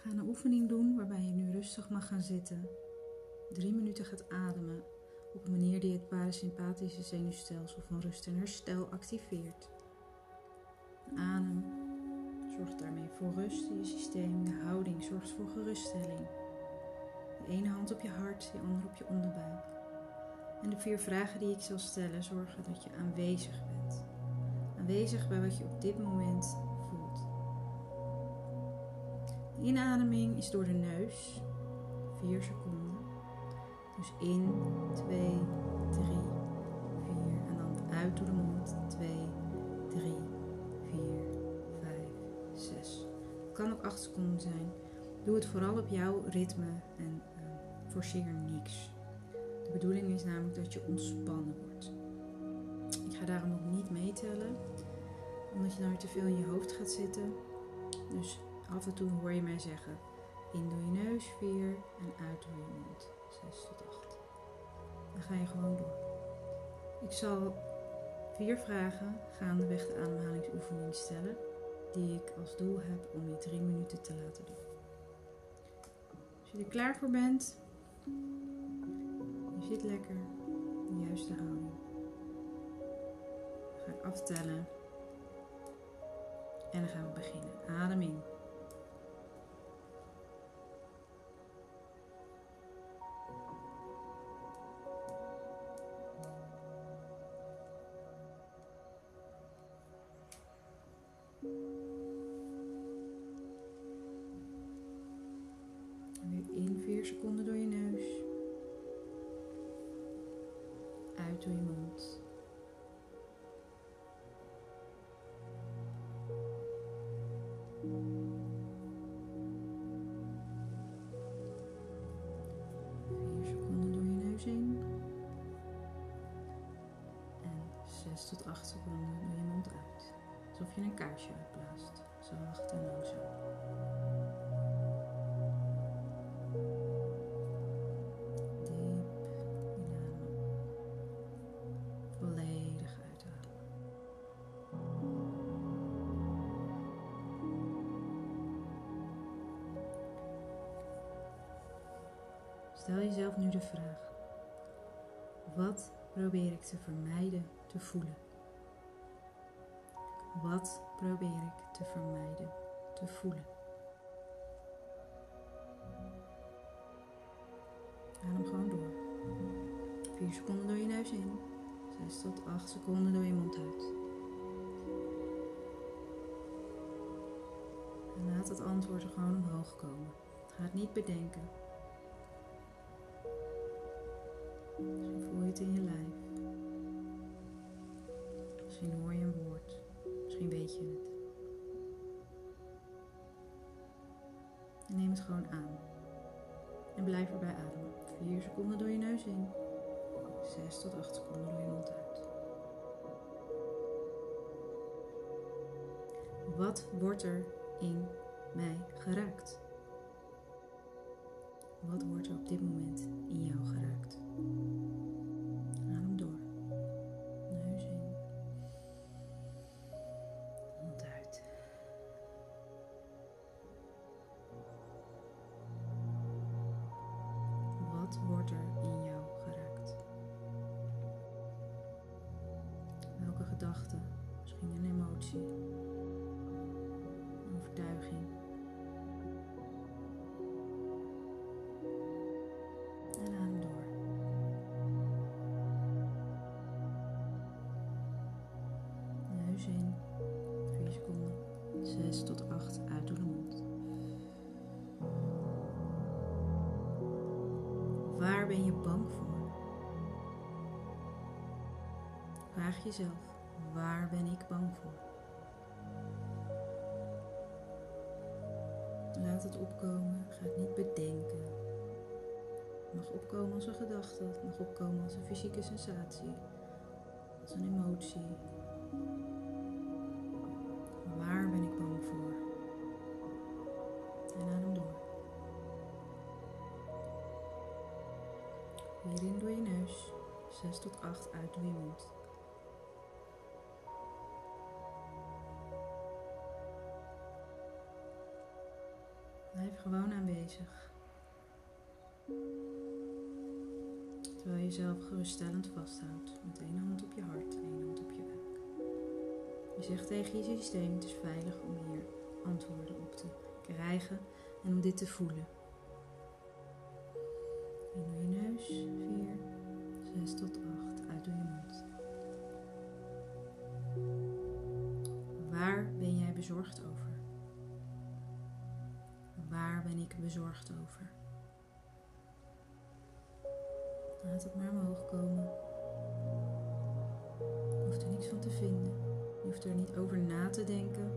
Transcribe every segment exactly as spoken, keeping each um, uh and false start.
Ga een oefening doen waarbij je nu rustig mag gaan zitten. Drie minuten gaat ademen op een manier die het parasympathische zenuwstelsel van rust en herstel activeert. De adem zorgt daarmee voor rust in je systeem. De houding zorgt voor geruststelling. De ene hand op je hart, de andere op je onderbuik. En de vier vragen die ik zal stellen zorgen dat je aanwezig bent. Aanwezig bij wat je op dit moment voelt. De inademing is door de neus, vier seconden. Dus in, twee, drie, vier. En dan uit door de mond, twee, drie, vier, vijf, zes. Het kan ook acht seconden zijn. Doe het vooral op jouw ritme en uh, forceer niks. De bedoeling is namelijk dat je ontspannen wordt. Ik ga daarom ook niet meetellen, omdat je dan weer te veel in je hoofd gaat zitten. Dus af en toe hoor je mij zeggen, in door je neus vier en uit door je mond zes tot acht. Dan ga je gewoon door. Ik zal vier vragen gaandeweg de ademhalingsoefening stellen, die ik als doel heb om je drie minuten te laten doen. Als je er klaar voor bent, je zit lekker, de juiste houding. We gaan aftellen en dan gaan we beginnen. Adem in. En weer in vier seconden door je neus. Uit door je mond. Vier seconden door je neus in. En zes tot acht seconden door je mond uit. Alsof je een kaarsje uitblaast. Zacht en langzaam. Volledig uitademen. Stel jezelf nu de vraag: wat probeer ik te vermijden te voelen? Wat probeer ik te vermijden te voelen? Adem gewoon door. vier seconden door je neus in. zes tot acht seconden door je mond uit. En laat het antwoord er gewoon omhoog komen. Ga het niet bedenken. Misschien voel je het in je lijf. Misschien hoor je een woord. Misschien weet je het. En neem het gewoon aan. En blijf erbij ademen. vier seconden door je neus in. zes tot acht seconden door je mond uit. Wat wordt er in mij geraakt? Wat wordt er op dit moment in jou geraakt? Adem door. Neus in. Mond uit. Wat wordt er in jou geraakt? Welke gedachte? Misschien een emotie? Een overtuiging? En adem door. Neus in. vier seconden. zes tot acht uit door de mond. Waar ben je bang voor? Vraag jezelf, waar ben ik bang voor? Laat het opkomen, ga het niet bedenken. Het mag opkomen als een gedachte, het mag opkomen als een fysieke sensatie, als een emotie. Waar ben ik bang voor? En adem door. Weer in door je neus, zes tot acht uit door je mond. Blijf gewoon aanwezig. Terwijl je jezelf geruststellend vasthoudt. Met één hand op je hart, één hand op je buik. Je zegt tegen je systeem, het is veilig om hier antwoorden op te krijgen en om dit te voelen. In door je neus, vier, zes tot acht, uit door je mond. Waar ben jij bezorgd over? Waar ben ik bezorgd over? Laat het maar omhoog komen. Je hoeft er niks van te vinden. Je hoeft er niet over na te denken.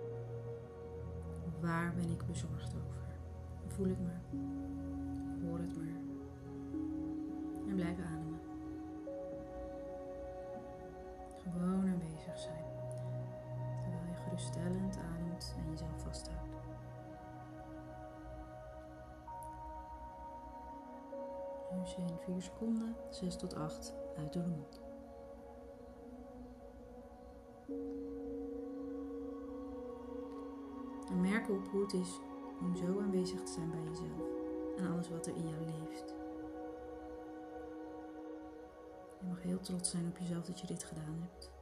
Waar ben ik bezorgd over? Voel het maar. Hoor het maar. En blijf ademen. Gewoon aanwezig zijn. Terwijl je geruststellend ademt en jezelf vasthoudt. Dus in vier seconden, zes tot acht, uit door de mond. En merk op hoe het is om zo aanwezig te zijn bij jezelf en alles wat er in jou leeft. Je mag heel trots zijn op jezelf dat je dit gedaan hebt.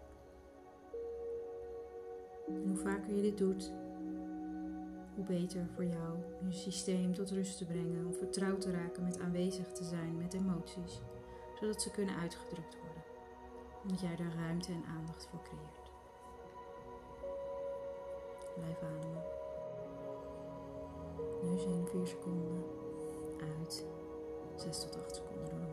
En hoe vaker je dit doet, hoe beter voor jou je systeem tot rust te brengen, om vertrouwd te raken met aanwezig te zijn met emoties, zodat ze kunnen uitgedrukt worden, omdat jij daar ruimte en aandacht voor creëert. Blijf ademen. Neus in, vier seconden, uit, zes tot acht seconden door de